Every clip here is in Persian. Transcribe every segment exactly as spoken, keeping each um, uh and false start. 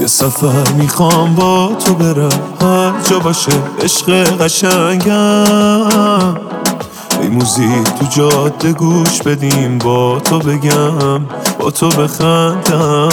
یه سفر میخوام با تو برم، هر جا باشه عشق قشنگم. ای موزیک تو جاده گوش بدیم، با تو بگم با تو بخندم.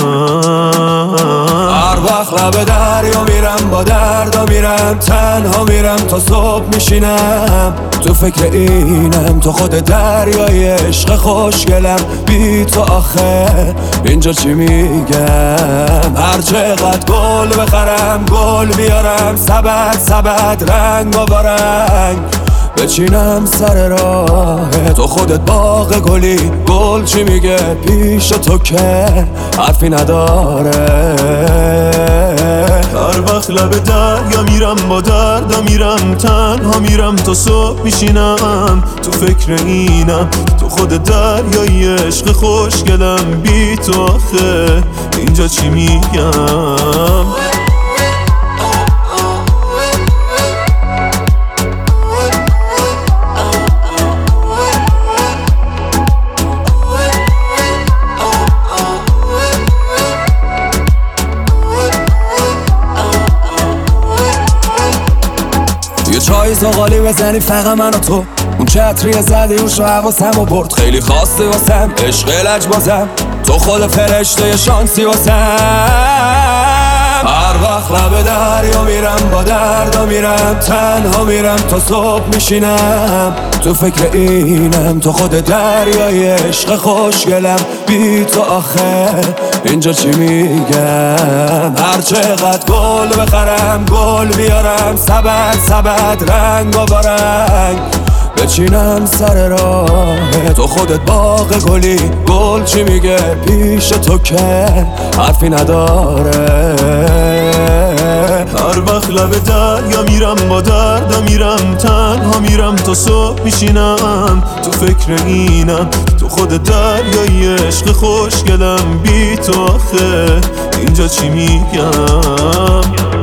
هر وقت لب دریا میرم با دردا میرم، تنها میرم تا صبح میشینم. تو فکر اینم تو خود دریای عشق خوشگلم. بی تو آخه اینجا چی میگم؟ هر چقدر گل بخرم گل بیارم، سبد سبد رنگ و رنگ بچینم سر راه تو. خودت باغ گلی، گل چی میگه پیش تو که حرفی نداره. هر وقت لب دریا میرم با دردا میرم، تنها میرم تا صبح میشینم. تو فکر اینم تو خود دریای عشق خوشگلم. بی تو آخه اینجا چی میگم؟ یه چای زغالی بزنی فقط من و تو، اون چتریه زدی اون شو حواسم و برد. خیلی خواستی واسم عشق لج بازم، تو خود فرشته شانسی واسم. هر وقت لب دریا میرم با دردا میرم، تنها میرم تا صبح میشینم. تو فکر اینم تو خود دریای عشق خوشگلم. بی تو آخه اینجا چی میگم؟ هر چقدر گل بخرم گل بیارم، سبد سبد رنگ و رنگ بچینم سر راه تو. خودت باغ گلی، گل چی میگه پیش تو که حرفی نداره. هر وقت لب دریا میرم با دردا میرم، تنها میرم تا صبح میشینم. تو فکر اینم تو خود دریای عشق خوشگلم. بی تو آخه اینجا چی میگم؟